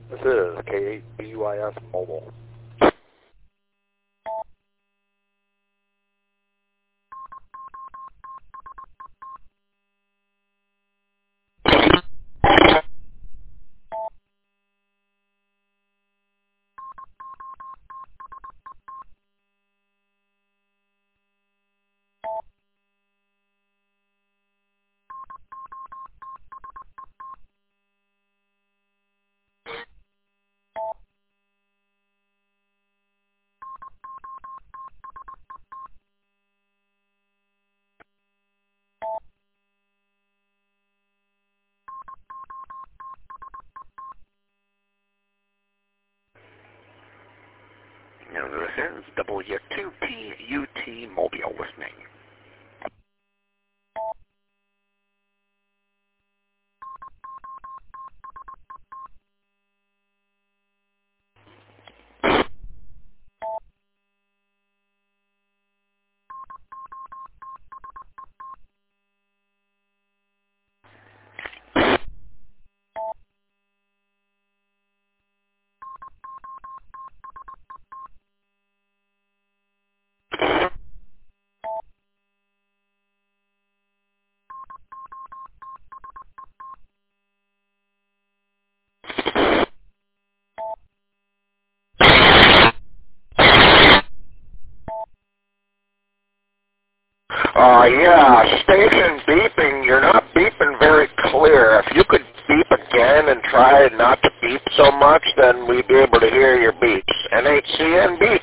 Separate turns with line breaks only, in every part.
This is K8BUIS Mobile. Now this is W2PUT Mobile listening. Yeah, station beeping. You're not beeping very clear. If you could beep again and try not to beep so much, then we'd be able to hear your beeps. NHCN beep.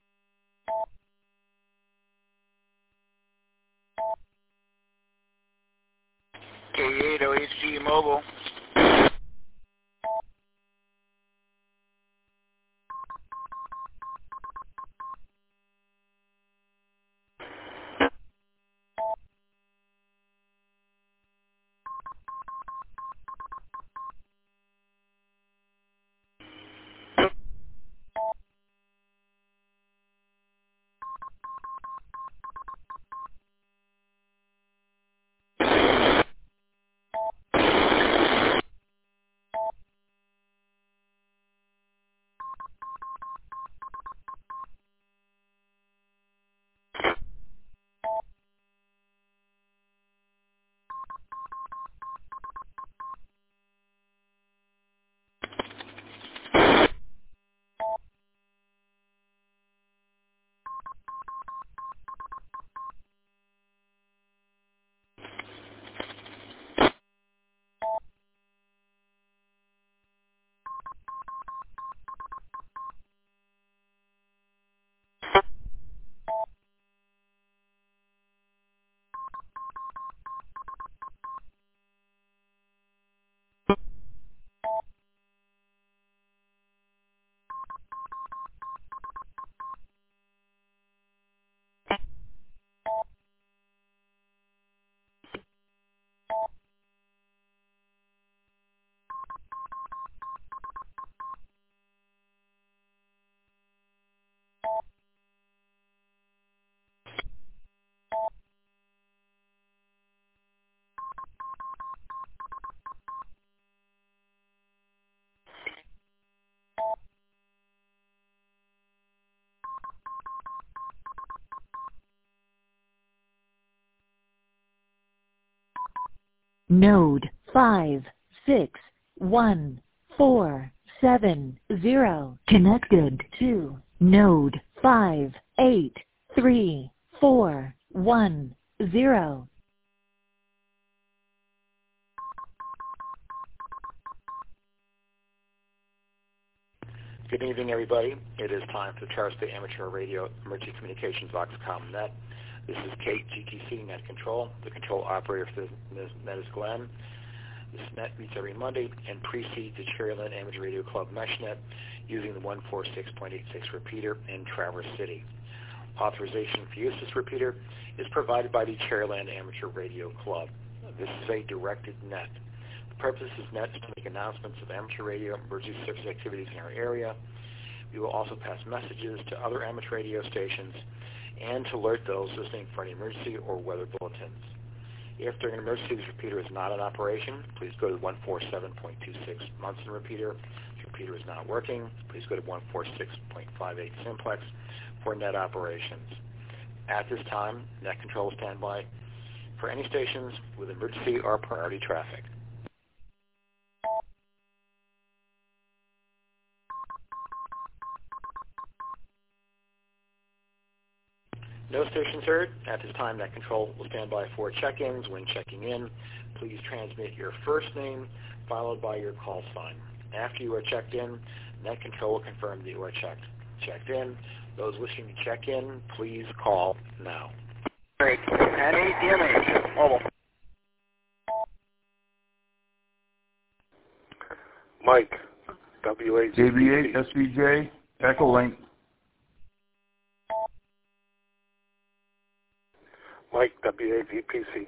K8OHG Mobile.
Node 561470 connected to Node 5834110.
Good evening, everybody. It is time for the Charles Bay Amateur Radio Emergency Communications Voxcom Net. This is Kate, GTC Net Control. The control operator for this net is Glenn. This net meets every Monday and precedes the Cherryland Amateur Radio Club MeshNet using the 146.86 repeater in Traverse City. Authorization for use of this repeater is provided by the Cherryland Amateur Radio Club. This is a directed net. The purpose of this net is to make announcements of amateur radio emergency service activities in our area. We will also pass messages to other amateur radio stations and to alert those listening for any emergency or weather bulletins. If during an emergency this repeater is not in operation, please go to the 147.26 Munson repeater. This repeater is not working, please go to 146.58 simplex for net operations. At this time, net control will stand by for any stations with emergency or priority traffic. No stations heard. At this time, net control will stand by for check-ins. When checking in, please transmit your first name followed by your call sign. After you are checked in, net control will confirm that you are checked in. Those wishing to check in, please call now.
Great. N8DMH, mobile.
Mike, WH.
JB8 SVJ, Echo Link.
Mike, WAVPC.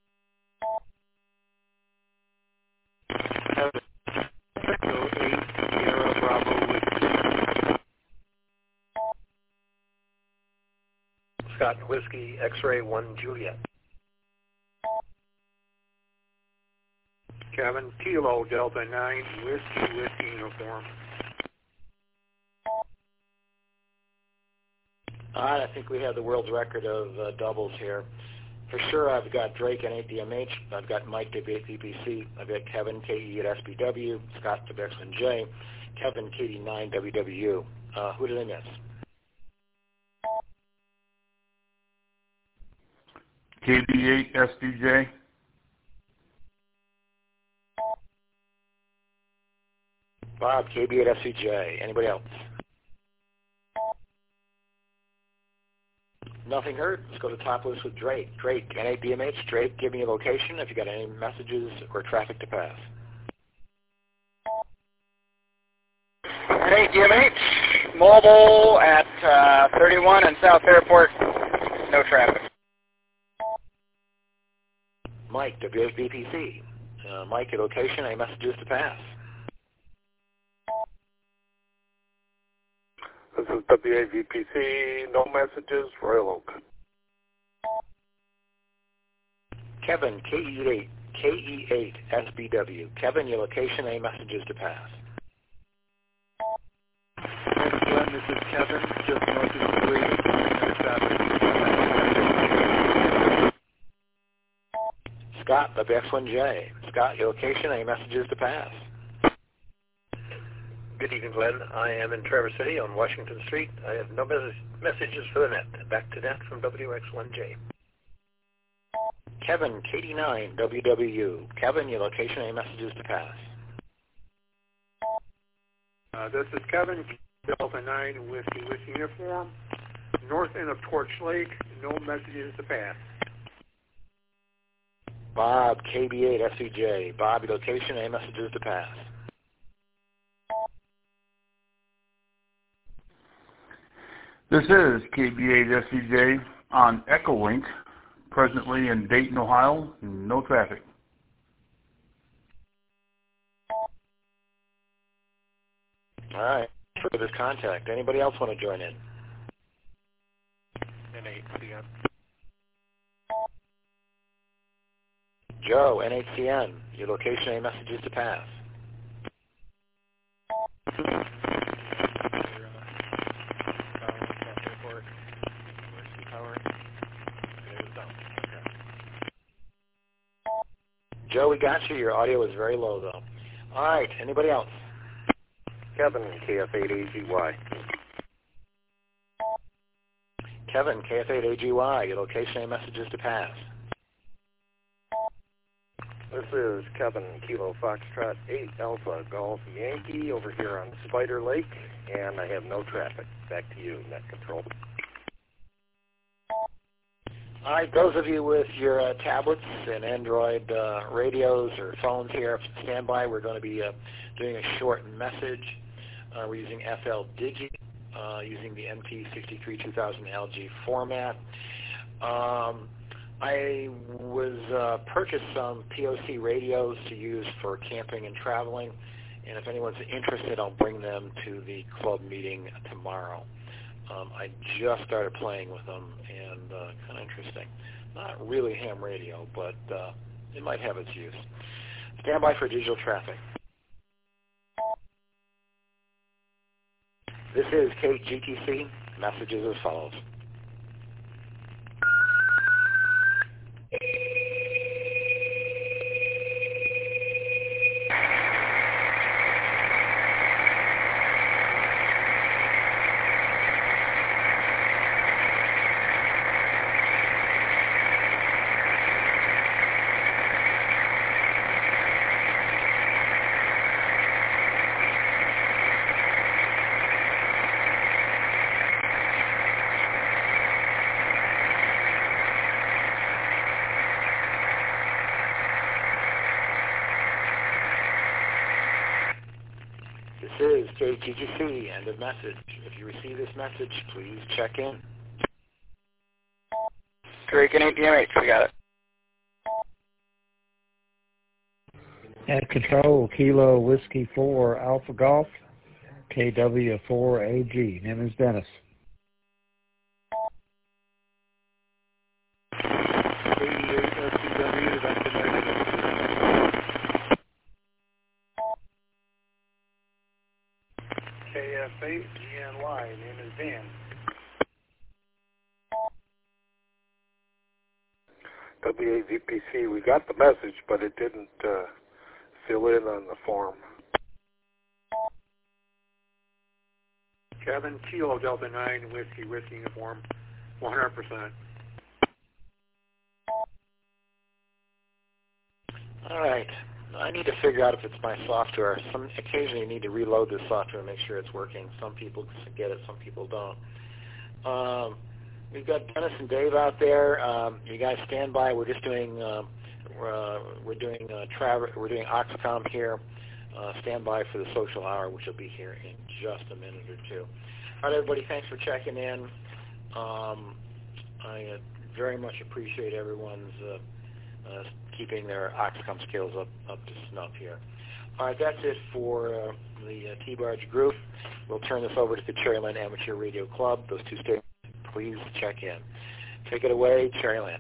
Echo 8, Sierra Bravo with
Scott Whiskey, X-Ray 1 Juliet.
Kevin, Kilo Delta 9, Whiskey Uniform.
I think we have the world's record of doubles here. For sure, I've got Drake N8DMH. I've got Mike WAVPC. I've got Kevin KE at SBW. Scott WX1J. Kevin KD9 WWU. Who did I miss?
KB8 SVJ.
Bob KB at SCJ. Anybody else? Nothing heard. Let's go to the top list with Drake. Drake, N8DMH. Drake, give me a location if you got any messages or traffic to pass.
N8DMH, mobile at 31 and South Airport. No traffic.
Mike, WVPC. Mike, your location, any messages to pass?
This is WAVPC, no messages, Royal Oak.
Kevin, KE8 SBW. Kevin, your location, any messages to pass?
Glenn, this is Kevin, just north of the 3. No traffic.
Scott, WX1J. Scott, your location, any messages to pass?
Good evening, Glenn. I am in Traverse City on Washington Street. I have no messages for the net. Back to net from WX1J.
Kevin, KD9 WWU. Kevin, your location, any messages to pass?
This is Kevin, Delta 9, Whiskey Uniform. North end of Torch Lake, no messages to pass.
Bob, KB8 SCJ. Bob, your location, any messages to pass?
This is KB8 SVJ on Echo Link, presently in Dayton, Ohio. No traffic.
All right. For this contact, anybody else want to join in?
N8CN.
Joe, N8CN. Your location, any messages to pass? Joe, we got you. Your audio is very low, though. All right. Anybody else?
Kevin, KF8AGY.
Kevin, KF8AGY. Your location and messages to pass.
This is Kevin, Kilo Foxtrot 8 Alpha Golf Yankee over here on Spider Lake, and I have no traffic. Back to you, net control.
All right, those of you with your tablets and Android radios or phones here, stand by. We're going to be doing a short message. We're using FL Digi, using the MT63 2000 LG format. I was purchased some POC radios to use for camping and traveling, and if anyone's interested, I'll bring them to the club meeting tomorrow. I just started playing with them, and kind of interesting. Not really ham radio, but it might have its use. Stand by for digital traffic. This is KGTC. Messages as follows. This is KGGC, end of message. If you receive this message, please check in.
Draken 8DMH, we got it.
At Control, Kilo Whiskey 4 Alpha Golf, KW4AG. Name is Dennis.
KF8 GNY, name is Dan.
W8VPC, we got the message, but it didn't fill in on the form.
Kevin, Kilo Delta 9, Whiskey Uniform, 100%.
All right. I need to figure out if it's my software. Occasionally you need to reload this software and make sure it's working. Some people get it, some people don't. We've got Dennis and Dave out there. You guys stand by. We're just doing we're doing Oxcom here. Stand by for the social hour, which will be here in just a minute or two. All right, everybody. Thanks for checking in. I very much appreciate everyone's keeping their Oxcom skills up to snuff here. All right, that's it for the T-Barge group. We'll turn this over to the Cherryland Amateur Radio Club. Those two stations, please check in. Take it away, Cherryland.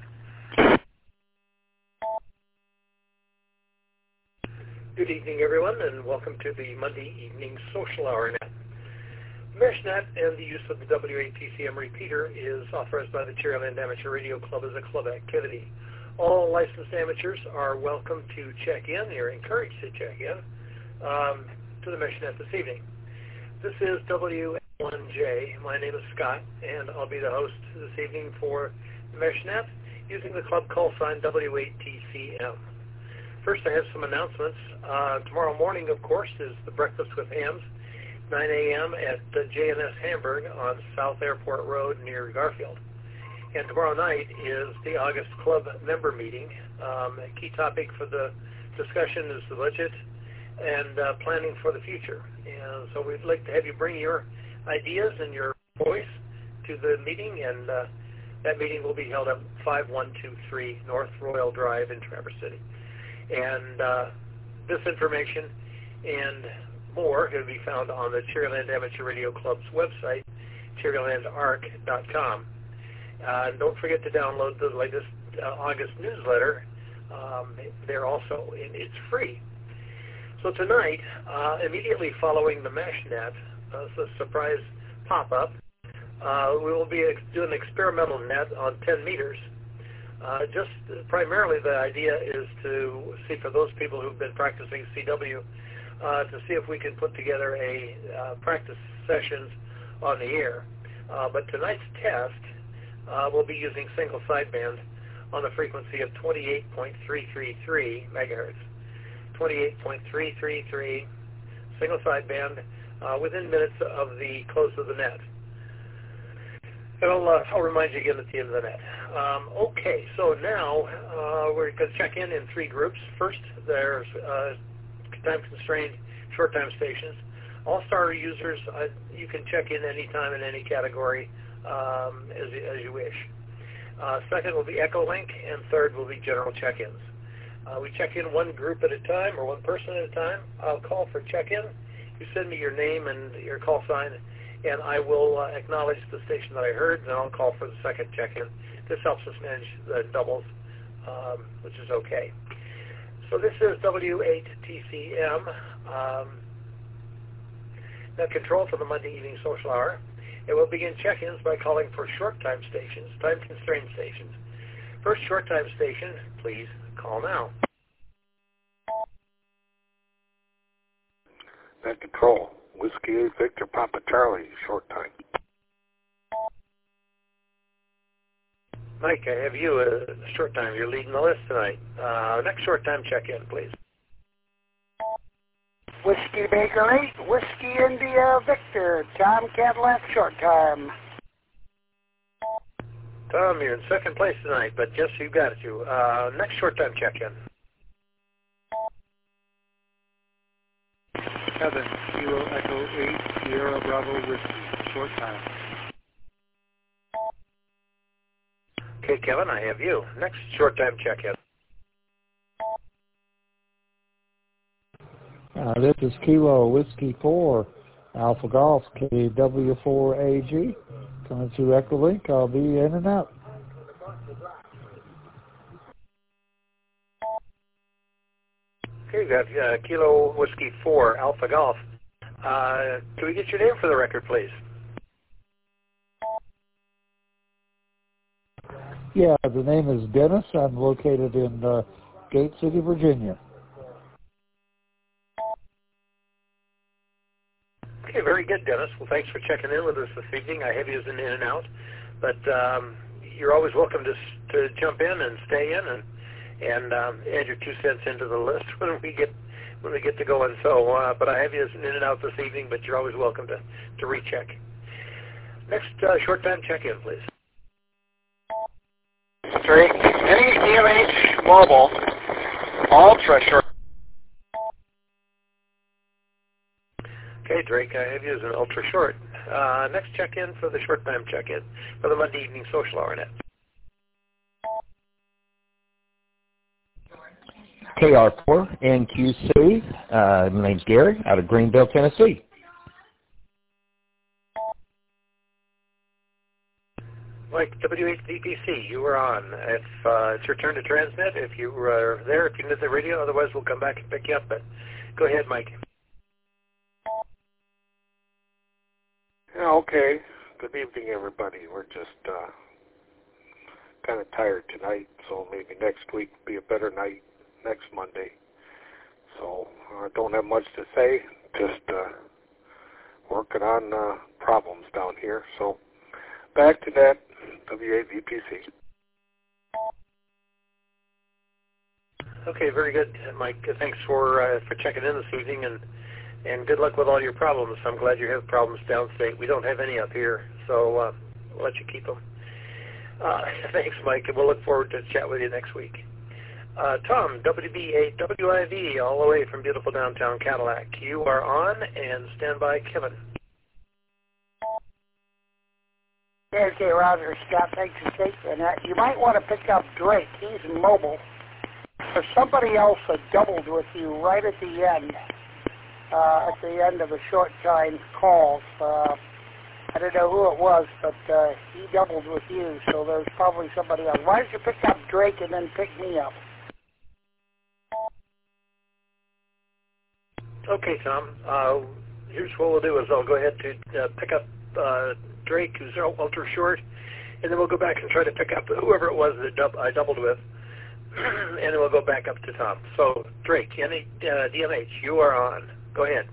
Good evening, everyone, and welcome to the Monday evening social hour net. MeshNet and the use of the W8TCM repeater is authorized by the Cherryland Amateur Radio Club as a club activity. All licensed amateurs are welcome to check in. They're encouraged to check in to the MeshNet this evening. This is W1J. My name is Scott, and I'll be the host this evening for MeshNet using the club call sign W8TCM. First, I have some announcements. Tomorrow morning, of course, is the Breakfast with Hams, 9 a.m. at J&S Hamburg on South Airport Road near Garfield. And tomorrow night is the August Club member meeting. A key topic for the discussion is the budget and planning for the future. And so we'd like to have you bring your ideas and your voice to the meeting, and that meeting will be held at 5123 North Royal Drive in Traverse City. And this information and more can be found on the Cherryland Amateur Radio Club's website, cherrylandarc.com. Don't forget to download the latest August newsletter. There also, it's free. So tonight, immediately following the MeshNet, it's a surprise pop-up, we will be doing an experimental net on 10 meters. Just primarily the idea is to see, for those people who've been practicing CW, to see if we can put together a practice sessions on the air. But tonight's test we'll be using single sideband on the frequency of 28.333 megahertz. 28.333 single sideband within minutes of the close of the net. And I'll remind you again at the end of the net. Okay, so now we're going to check in three groups. First, there's time-constrained short-time stations. All-star users, you can check in anytime in any category as you wish. Second will be Echolink, and third will be general check-ins. We check in one group at a time or one person at a time. I'll call for check-in. You send me your name and your call sign, and I will acknowledge the station that I heard, and then I'll call for the second check-in. This helps us manage the doubles, which is okay. So this is W8TCM. Net Control for the Monday evening social hour. It will begin check-ins by calling for short time stations, time-constrained stations. First short time station, please call now.
Net Control, Whiskey 8 Victor Papa Charlie, short time.
Mike, I have you a short time. You're leading the list tonight. Next short time check-in, please.
Whiskey Baker 8, Whiskey India Victor, Tom Cadillac, short time.
Tom, you're in second place tonight, but yes, you got it, you. Next short time check-in.
Kevin, Kilo Echo 8, Sierra Bravo Whiskey, short time.
Okay, Kevin, I have you. Next short time check-in.
This is Kilo Whiskey 4, Alpha Golf, KW4AG. Coming through Echolink. I'll be in and out.
Okay, we got Kilo Whiskey 4, Alpha Golf. Can we get your name for the record, please?
Yeah, the name is Dennis. I'm located in Gate City, Virginia.
Okay, very good, Dennis. Well, thanks for checking in with us this evening. I have you as an in and out, but you're always welcome to jump in and stay in and add your 2 cents into the list when we get to going. So, but I have you as an in and out this evening, but you're always welcome to recheck. Next short time check-in, please.
Drake, any DMH Mobile Ultra short.
Okay, Drake, I have you as an ultra short. Next check-in for the short time check-in for the Monday evening social hour net.
KR4 NQC. My name's Gary out of Greenville, Tennessee.
Mike, W8VPC, you are on. If it's your turn to transmit, if you are there, if you can hit the radio, otherwise we'll come back and pick you up. But go ahead, Mike.
Yeah, okay. Good evening, everybody. We're just kind of tired tonight, so maybe next week will be a better night, next Monday. So I don't have much to say, just working on problems down here. So back to that W8VPC.
Okay, very good, Mike. Thanks for checking in this evening, and good luck with all your problems. I'm glad you have problems downstate. We don't have any up here, so we'll let you keep them. Thanks, Mike, and we'll look forward to chat with you next week. Tom, WB8WIV, all the way from beautiful downtown Cadillac. You are on, and stand by, Kevin.
Okay, Roger, Scott, thanks for taking that. You might want to pick up Drake. He's in mobile. There's somebody else that doubled with you right at the end of the short time calls. I don't know who it was, but he doubled with you, so there's probably somebody else. Why don't you pick up Drake and then pick me up?
Okay, Tom. Here's what we'll do is I'll go ahead to pick up Drake, who's ultra short, and then we'll go back and try to pick up whoever it was that I doubled with, and then we'll go back up to Tom. So, Drake, DMH, you are on. Go ahead.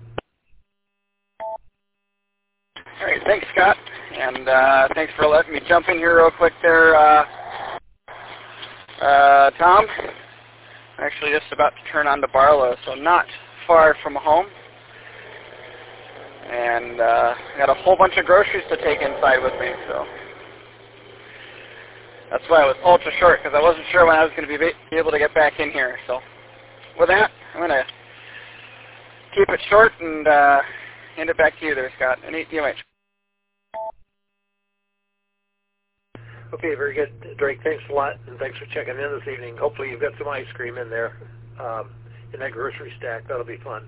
All right, thanks, Scott, and thanks for letting me jump in here real quick there, Tom. I'm actually just about to turn on to Barlow, so not far from home. And I got a whole bunch of groceries to take inside with me, so that's why I was ultra short, because I wasn't sure when I was going to be able to get back in here. So with that, I'm going to keep it short and hand it back to you there, Scott. And DMH.
Okay, very good, Drake. Thanks a lot, and thanks for checking in this evening. Hopefully you've got some ice cream in there, in that grocery stack. That'll be fun.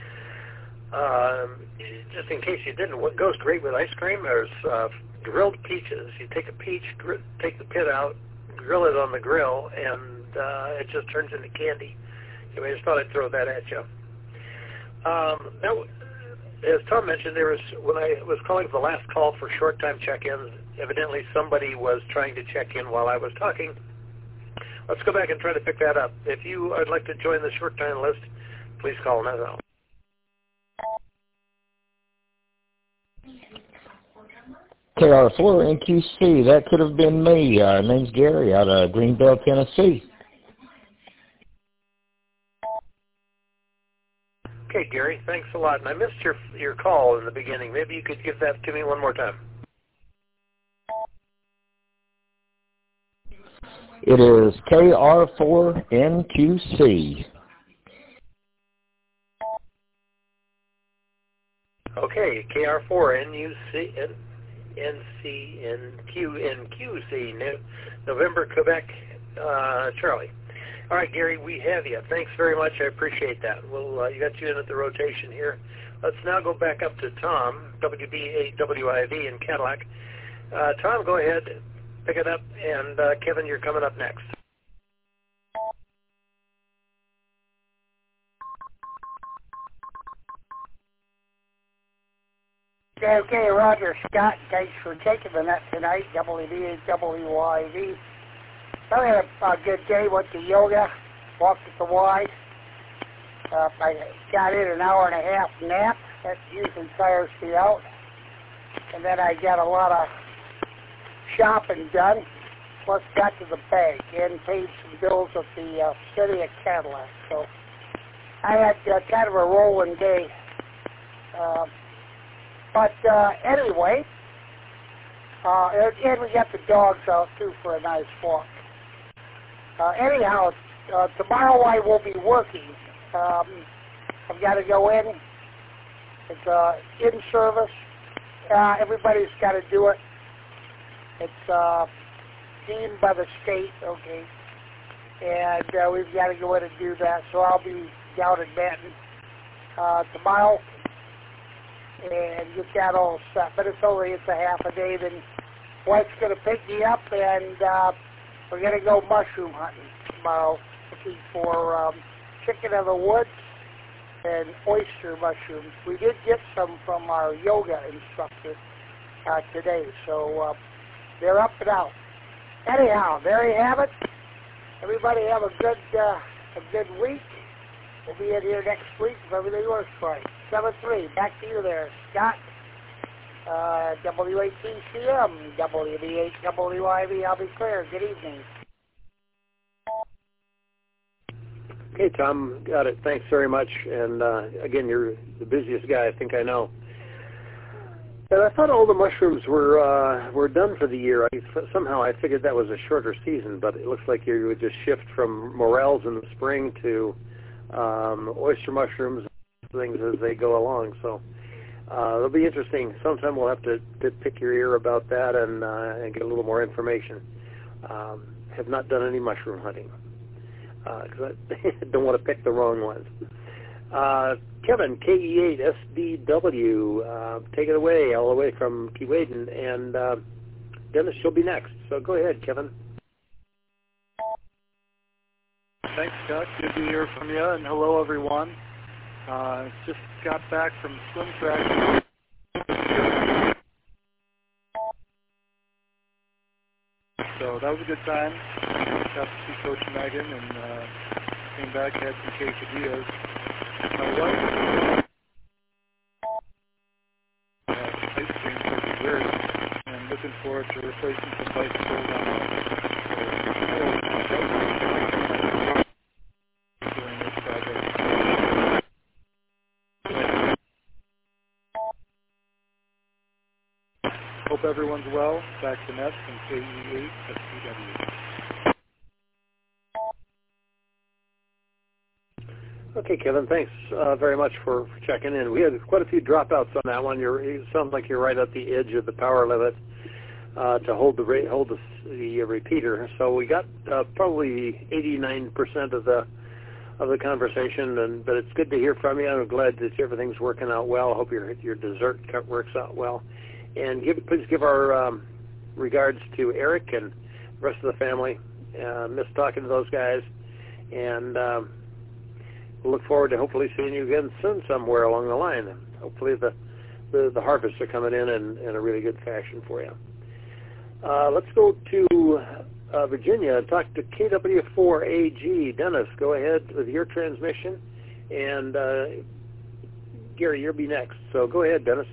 Just in case you didn't, what goes great with ice cream is grilled peaches. You take a peach, take the pit out, grill it on the grill, and it just turns into candy. Anyway, I just thought I'd throw that at you. Now, as Tom mentioned, there was when I was calling for the last call for short-time check-ins, evidently somebody was trying to check in while I was talking. Let's go back and try to pick that up. If you would like to join the short-time list, please call now.
KR4 NQC, that could have been me. Name's Gary out of Greenbelt, Tennessee.
Okay, Gary, thanks a lot. And I missed your call in the beginning. Maybe you could give that to me one more time.
It is KR4 NQC.
Okay, KR4 NQC, November, Quebec, Charlie. All right, Gary, we have you. Thanks very much. I appreciate that. You got you in at the rotation here. Let's now go back up to Tom, WB8WIV in Cadillac. Tom, go ahead, pick it up, and Kevin, you're coming up next.
Okay, Roger, Scott, thanks for taking the net tonight, WB8WIV. I had a good day, went to yoga, walked at the Y. I got in an hour and a half nap. That usually tires me out. And then I got a lot of shopping done, plus got to the bank and paid some bills at the city of Cadillac. So I had kind of a rolling day. But anyway, and we got the dogs out too for a nice walk. Anyhow, tomorrow I will be working. I've got to go in. It's in service. Everybody's got to do it. It's deemed by the state, okay, and we've got to go in and do that. So I'll be down in Manton tomorrow and get that all set. But it's a half a day. Then wife's going to pick me up, and we're going to go mushroom hunting tomorrow, looking for chicken of the woods and oyster mushrooms. We did get some from our yoga instructor today, so they're up and out. Anyhow, there you have it. Everybody have a good week. We'll be in here next week if everything works right. 7-3, back to you there, Scott. WATCM, WB8WIV, I'll be clear. Good evening.
Okay, Tom, got it. Thanks very much. And again, you're the busiest guy I think I know. And I thought all the mushrooms were done for the year. Somehow I figured that was a shorter season, but it looks like you would just shift from morels in the spring to oyster mushrooms and things as they go along. So it'll be interesting. Sometime we'll have to pick your ear about that and get a little more information. Have not done any mushroom hunting because I don't want to pick the wrong ones. Kevin, KE8SBW, take it away, all the way from Keewaydin, and Dennis, you'll be next. So go ahead, Kevin.
Thanks, Scott. Good to hear from you, and hello, everyone. Just got back from swim track. So that was a good time. Got to see Coach Megan and came back, had some quesadillas. My wife ice cream for dessert, and looking forward to replacing some bicycles on during this project. Hope everyone's well. Back to Ness from KE8SBW.
Okay, Kevin, thanks very much for checking in. We had quite a few dropouts on that one. You sound like you're right at the edge of the power limit to hold the repeater. So we got probably 89% of the conversation, but it's good to hear from you. I'm glad that everything's working out well. I hope your dessert works out well. And please give our regards to Eric and the rest of the family. Miss talking to those guys. And we'll look forward to hopefully seeing you again soon somewhere along the line. And hopefully the harvests are coming in a really good fashion for you. Let's go to Virginia and talk to KW4AG. Dennis, go ahead with your transmission. And Gary, you'll be next. So go ahead, Dennis.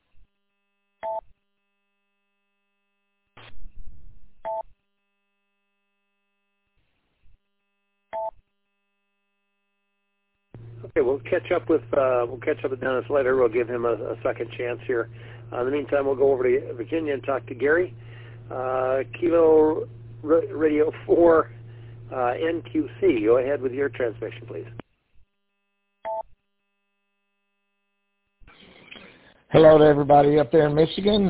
Okay, we'll catch up with Dennis later. We'll give him a second chance here. In the meantime, we'll go over to Virginia and talk to Gary. Kilo Radio 4 NQC. Go ahead with your transmission, please.
Hello to everybody up there in Michigan.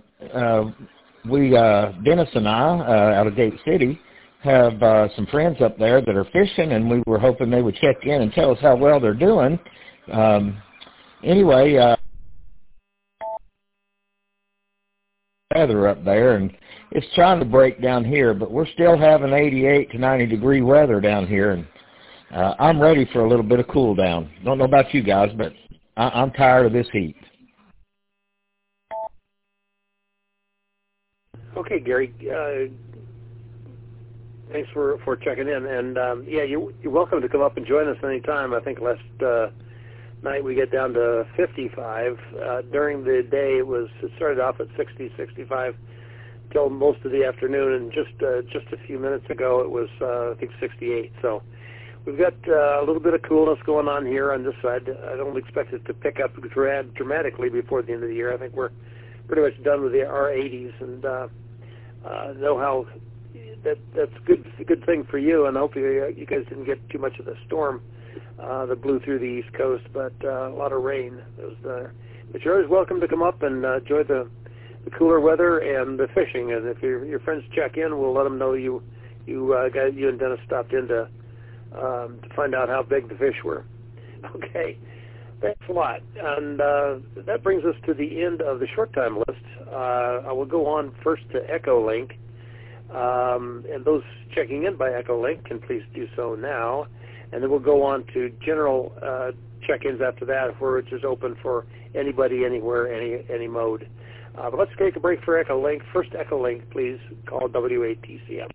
Dennis and I, out of Gate City, have some friends up there that are fishing, and we were hoping they would check in and tell us how well they're doing. Weather up there, and it's trying to break down here, but we're still having 88 to 90 degree weather down here, and I'm ready for a little bit of cool down. Don't know about you guys, but I'm tired of this heat.
Okay, Gary. Thanks for checking in, and yeah, you're welcome to come up and join us anytime. I think last night we get down to 55. During the day, it started off at 60, 65 till most of the afternoon, and just a few minutes ago it was I think 68. So we've got a little bit of coolness going on here on this side. I don't expect it to pick up dramatically before the end of the year. I think we're pretty much done with our 80s, and know how that's a good thing for you, and hopefully you guys didn't get too much of the storm that blew through the East Coast, but a lot of rain. But you're always welcome to come up and enjoy the cooler weather and the fishing. And if your friends check in, we'll let them know you and Dennis stopped in to find out how big the fish were. Okay, thanks a lot. And that brings us to the end of the short time list. I will go on first to Echolink. And those checking in by Echolink can please do so now. And then we'll go on to general check-ins after that, where it's just open for anybody, anywhere, any mode. But let's take a break for Echolink. First Echolink, please call W8TCM.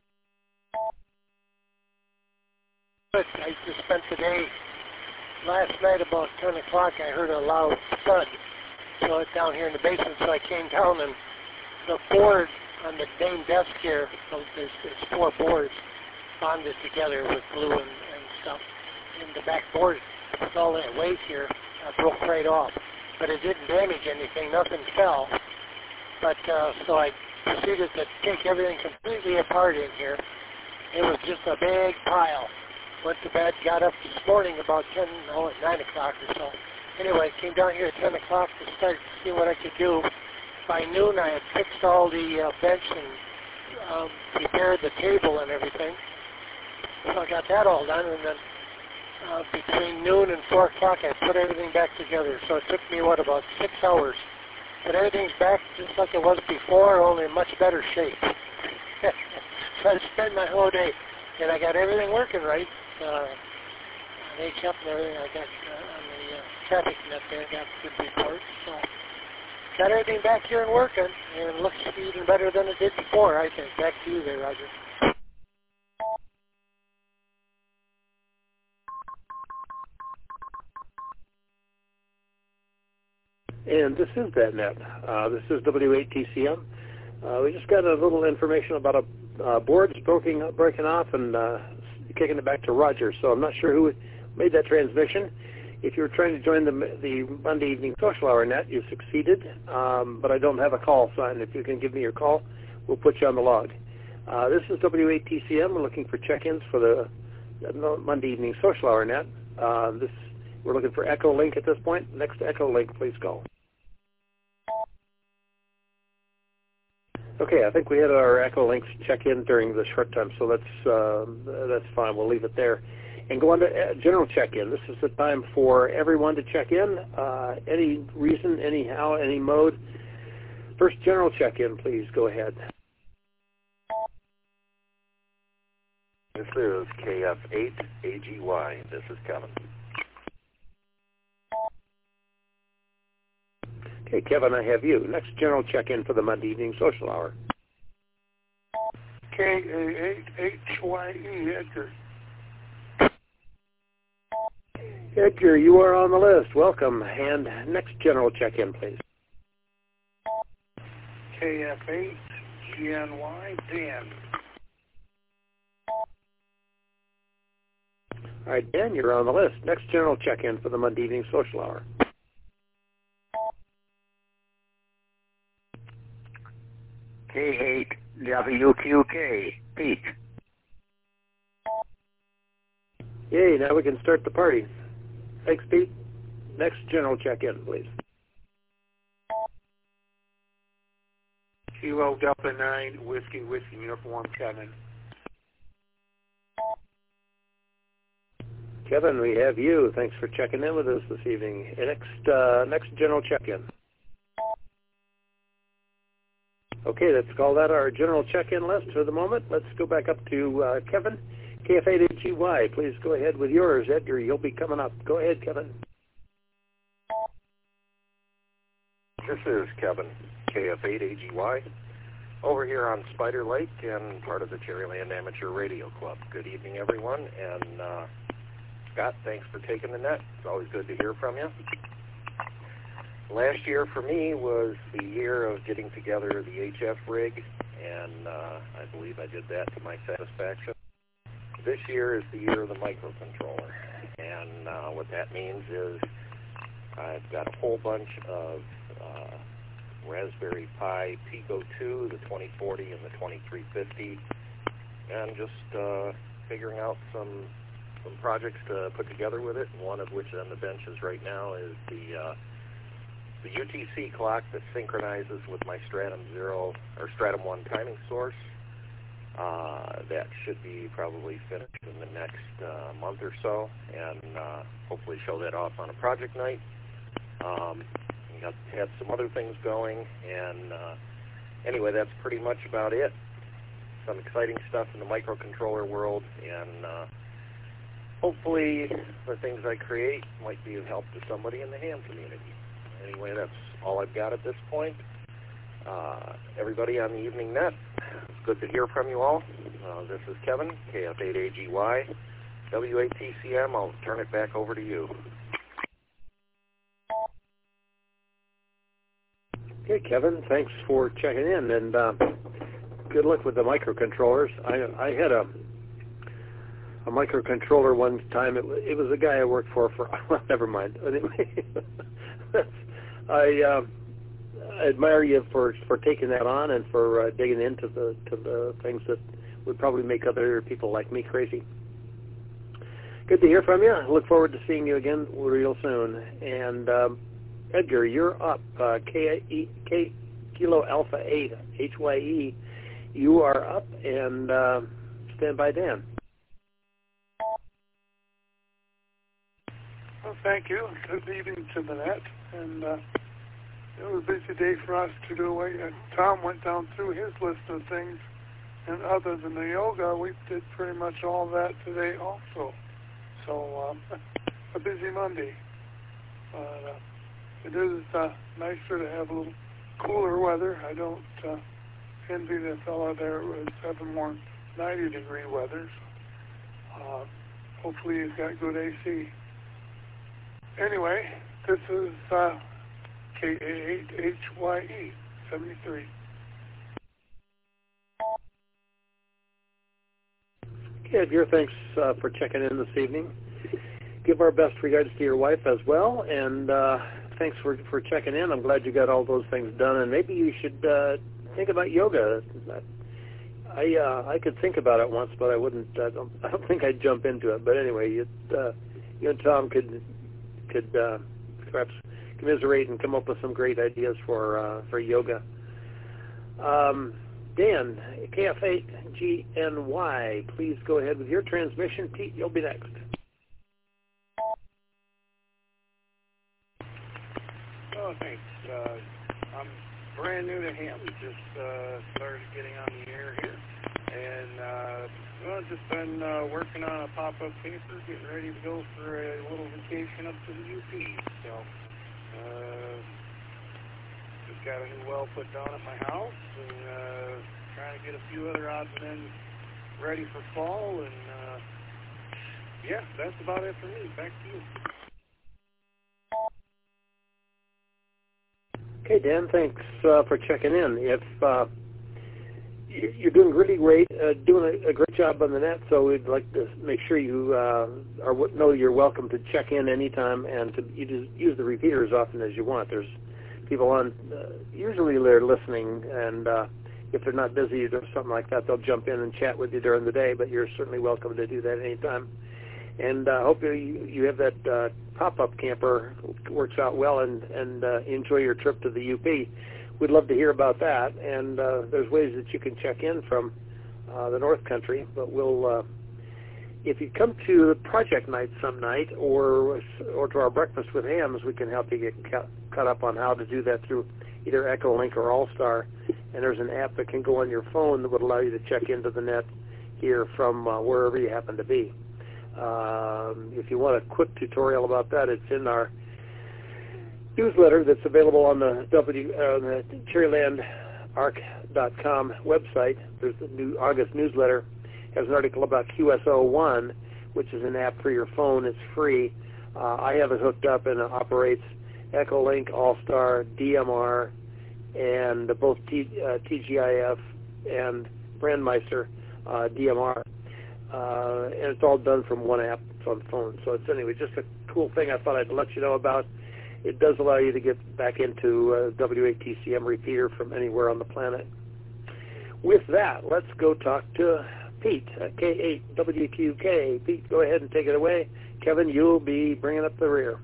I just spent the day, last night about 10 o'clock, I heard a loud thud. So it's down here in the basement, so I came down, and the board on the main desk here, there's 4 boards bonded together with glue and stuff. And the back board, with all that weight here, broke right off. But it didn't damage anything, nothing fell. But so I proceeded to take everything completely apart in here. It was just a big pile. Went to bed, got up this morning about 9 o'clock or so. Anyway, came down here at 10 o'clock to start to see what I could do. By noon, I had fixed all the bench and prepared the table and everything. So I got that all done, and then between noon and 4 o'clock, I put everything back together. So it took me, about 6 hours. But everything's back just like it was before, only in much better shape. So I spent my whole day, and I got everything working right. On HF and everything, I got on the traffic net there, got good reports. So got everything back here and working, and it looks even better than it did before, I think. Back to you there, Roger.
And this is DetNet. This is W8TCM. We just got a little information about a board breaking off and kicking it back to Roger. So I'm not sure who made that transmission. If you're trying to join the Monday Evening Social Hour net, you succeeded, but I don't have a call sign. If you can give me your call, we'll put you on the log. This is W8TCM. We're looking for check-ins for the Monday Evening Social Hour net. We're looking for Echolink at this point. Next to Echolink, please call. Okay, I think we had our Echolinks check-in during the short time, so that's fine. We'll leave it there. And go on to general check-in. This is the time for everyone to check in. Any reason, anyhow, any mode. First general check-in, please. Go ahead.
This is KF8AGY. This is Kevin.
Okay, Kevin, I have you. Next general check-in for the Monday evening social hour.
KA8HYE, Edgar.
Edgar, you are on the list. Welcome. And next general check-in, please.
KF8GNY, Dan.
All right, Dan, you're on the list. Next general check-in for the Monday evening social hour.
K8WQK, Pete.
Yay, now we can start the party. Thanks, Pete. Next general check-in, please.
Kilo Delta 9, Whiskey Uniform, Kevin.
Kevin, we have you. Thanks for checking in with us this evening. Next general check-in. Okay, let's call that our general check-in list for the moment. Let's go back up to Kevin, KF8AGY. Please go ahead with yours. Edgar, you'll be coming up. Go ahead, Kevin.
This is Kevin, KF8AGY, over here on Spider Lake and part of the Cherryland Amateur Radio Club. Good evening, everyone. And Scott, thanks for taking the net. It's always good to hear from you. Last year for me was the year of getting together the HF rig, and I believe I did that to my satisfaction. This year is the year of the microcontroller, and what that means is I've got a whole bunch of Raspberry Pi Pico 2, the 2040 and the 2350, and just figuring out some projects to put together with it, and one of which on the benches right now is the UTC clock that synchronizes with my Stratum 0 or Stratum 1 timing source. That should be probably finished in the next month or so, and hopefully show that off on a project night. Had some other things going, and anyway, that's pretty much about it. Some exciting stuff in the microcontroller world, and hopefully the things I create might be of help to somebody in the ham community. Anyway, that's all I've got at this point. Everybody on the evening net, it's good to hear from you all. This is Kevin, KF8AGY, W8TCM. I'll turn it back over to you.
Okay, Kevin, thanks for checking in, and good luck with the microcontrollers. I had a microcontroller one time. It was a guy I worked for well, never mind. Anyway, I admire you for taking that on and for digging into the things that would probably make other people like me crazy. Good to hear from you. I look forward to seeing you again real soon. And Edgar, you're up. Kilo Alpha 8 HYE. You are up, and stand by, Dan.
Well, thank you. Good evening to the net. And it was a busy day for us to do away. Tom went down through his list of things, and other than the yoga, we did pretty much all that today also. So a busy Monday. It is nicer to have a little cooler weather. I don't envy the fellow there with having more 90-degree weather. Hopefully he's got good AC. Anyway, this is KA8HYE 73.
Okay, Edgar, thanks for checking in this evening. Give our best regards to your wife as well, and thanks for checking in. I'm glad you got all those things done, and maybe you should think about yoga. I could think about it once, but I wouldn't. I don't think I'd jump into it. But anyway, you and Tom could perhaps commiserate and come up with some great ideas for yoga. Dan, KF8GNY, please go ahead with your transmission. Pete, you'll be next.
Oh, thanks. I'm brand new to him. Just started getting on the air here. And, just been working on a pop-up camper, getting ready to go for a little vacation up to the UP. So, just got a new well put down at my house, and trying to get a few other odds and ends ready for fall, and yeah, that's about it for me. Back to you.
Okay, Dan, thanks for checking in. If you're doing really great, doing a great job on the net, so we'd like to make sure you know you're welcome to check in anytime, and you just use the repeater as often as you want. There's people on, usually they're listening, and if they're not busy or something like that, they'll jump in and chat with you during the day, but you're certainly welcome to do that anytime. And I hope you have that pop-up camper works out well, and enjoy your trip to the UP. We'd love to hear about that, and there's ways that you can check in from the North Country, but we'll, if you come to the project night some night, or to our breakfast with hams, we can help you get caught up on how to do that through either Echolink or All-Star, and there's an app that can go on your phone that would allow you to check into the net here from wherever you happen to be. If you want a quick tutorial about that, it's in our newsletter that's available on the CherrylandArc.com website. There's the new August newsletter. It has an article about QSO1, which is an app for your phone. It's free. I have it hooked up, and it operates Echolink, All-Star, DMR, and both TGIF and Brandmeister DMR. And it's all done from one app. It's on the phone. So it's anyway just a cool thing I thought I'd let you know about. It does allow you to get back into WATCM repeater from anywhere on the planet. With that, let's go talk to Pete, K8WQK. Pete, go ahead and take it away. Kevin, you'll be bringing up the rear.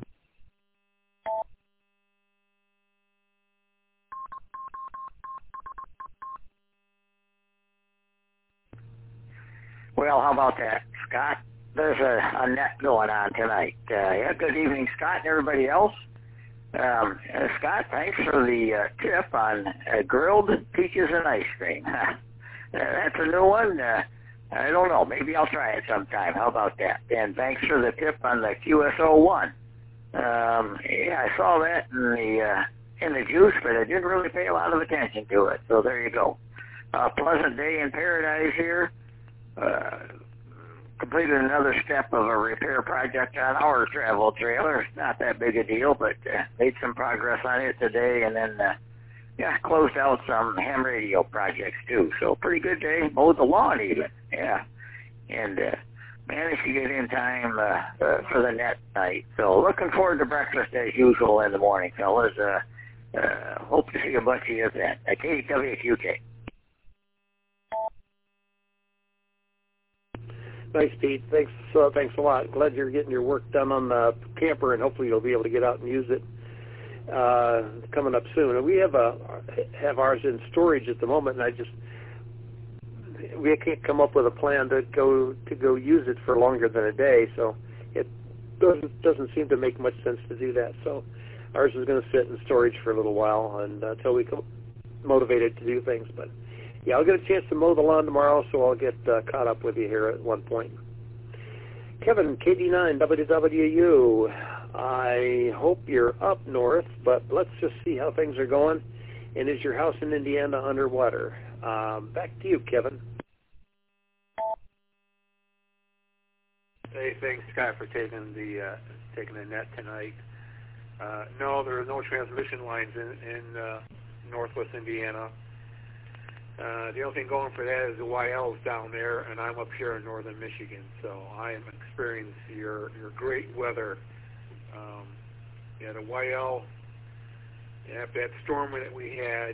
Well, how about that, Scott? There's a net going on tonight. Yeah, good evening, Scott, and everybody else. Scott, thanks for the tip on grilled peaches and ice cream. That's a new one. I don't know. Maybe I'll try it sometime. How about that? And thanks for the tip on the QSO1. Yeah, I saw that in the juice, but I didn't really pay a lot of attention to it. So there you go. Pleasant day in paradise here. Completed another step of a repair project on our travel trailer. It's not that big a deal, but made some progress on it today, and then closed out some ham radio projects too. So pretty good day. Mowed the lawn even, yeah, and managed to get in time for the net night. So looking forward to breakfast as usual in the morning, fellas. Hope to see a bunch of you then. KWQK.
Nice, Pete. Thanks a lot. Glad you're getting your work done on the camper, and hopefully you'll be able to get out and use it coming up soon. And we have ours in storage at the moment, and we can't come up with a plan to go use it for longer than a day. So it doesn't seem to make much sense to do that. So ours is going to sit in storage for a little while, and until we come motivated to do things, but. Yeah, I'll get a chance to mow the lawn tomorrow, so I'll get caught up with you here at one point. Kevin, KD9WWU. I hope you're up north, but let's just see how things are going. And is your house in Indiana underwater? Back to you, Kevin.
Hey, thanks, Scott, for taking the net tonight. No, there are no transmission lines in northwest Indiana. The only thing going for that is the YL's down there, and I'm up here in northern Michigan, so I am experiencing your great weather. The YL, after that storm that we had,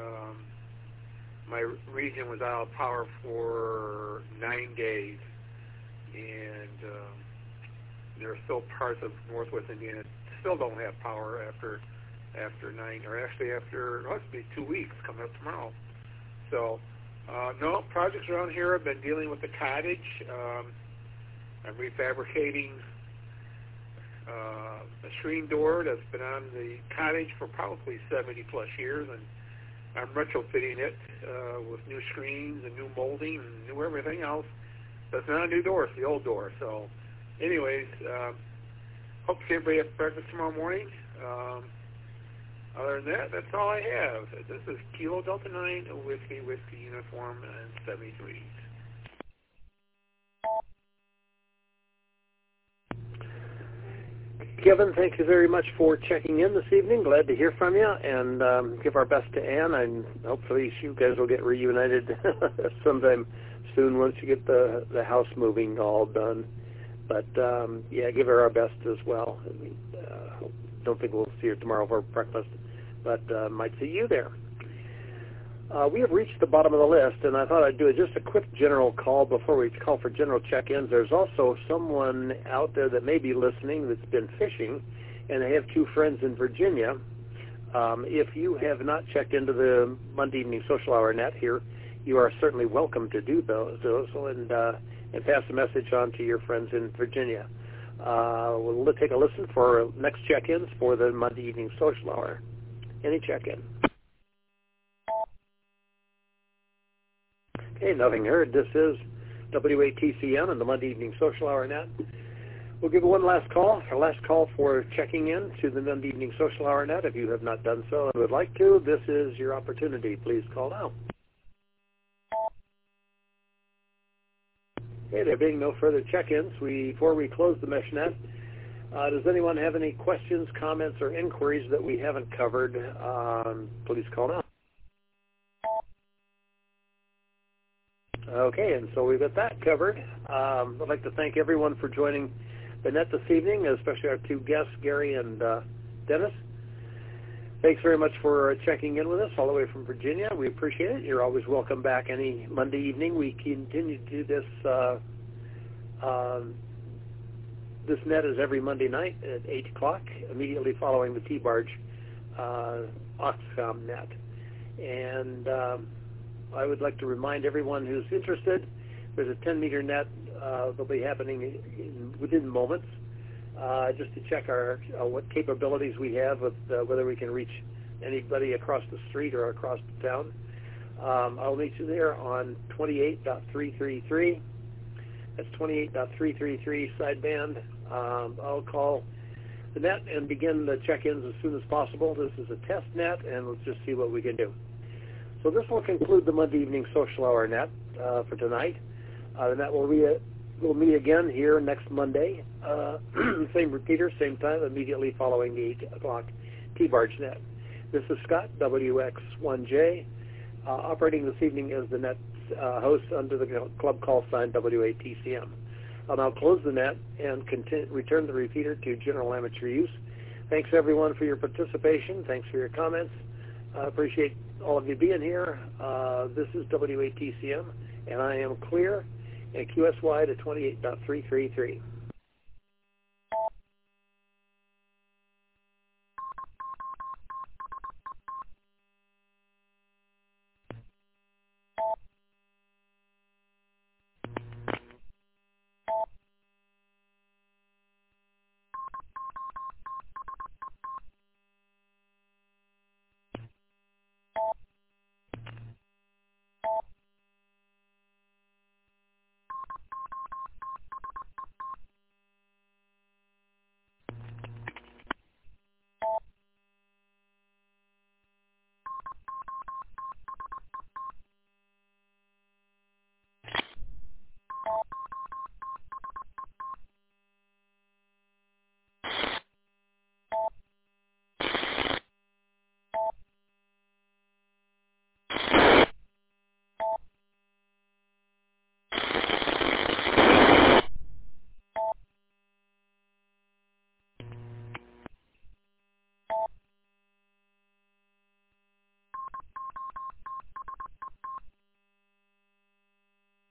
my region was out of power for 9 days, and there are still parts of northwest Indiana that still don't have power after 9, or actually after, it must be 2 weeks coming up tomorrow. So, no, projects around here. I've been dealing with the cottage. I'm refabricating a screen door that's been on the cottage for probably 70-plus years, and I'm retrofitting it with new screens and new molding and new everything else. So it's not a new door, it's the old door. So anyways, hope to see everybody at breakfast tomorrow morning. Other than that, that's all I have. This is Kilo Delta 9, Whiskey Uniform, and 73.
Kevin, thank you very much for checking in this evening. Glad to hear from you, and give our best to Ann, and hopefully you guys will get reunited sometime soon once you get the house moving all done. But yeah, give her our best as well. I mean, don't think we'll see her tomorrow for breakfast, but might see you there. We have reached the bottom of the list, and I thought I'd do just a quick general call before we call for general check-ins. There's also someone out there that may be listening that's been fishing, and they have two friends in Virginia. If you have not checked into the Monday Evening Social Hour net here, you are certainly welcome to do those and pass the message on to your friends in Virginia. We'll take a listen for next check-ins for the Monday Evening Social Hour. Any check-in? Okay, nothing heard. This is WATCM and the Monday Evening Social Hour net. We'll give one last call, our last call for checking in to the Monday Evening Social Hour net. If you have not done so and would like to, this is your opportunity. Please call now. Okay, there being no further check-ins, before we close the MeshNet, does anyone have any questions, comments, or inquiries that we haven't covered? Please call now. Okay, and so we've got that covered. I'd like to thank everyone for joining the net this evening, especially our two guests, Gary and Dennis. Thanks very much for checking in with us all the way from Virginia. We appreciate it. You're always welcome back any Monday evening. We continue to do this. This net is every Monday night at 8 o'clock, immediately following the T-Barge Oxcom net. And I would like to remind everyone who's interested, there's a 10-meter net that'll be happening within moments, just to check what capabilities we have, with whether we can reach anybody across the street or across the town. I'll meet you there on 28.333. That's 28.333 sideband. I'll call the net and begin the check-ins as soon as possible. This is a test net, and let's just see what we can do. So this will conclude the Monday Evening Social Hour net for tonight. The net will meet again here next Monday. Same repeater, same time, immediately following the 8 o'clock T-Barge net. This is Scott, WX1J, operating this evening as the net host under the club call sign WATCM. I'll now close the net and return the repeater to general amateur use. Thanks, everyone, for your participation. Thanks for your comments. I appreciate all of you being here. This is WATCM, and I am clear at QSY to 28.333.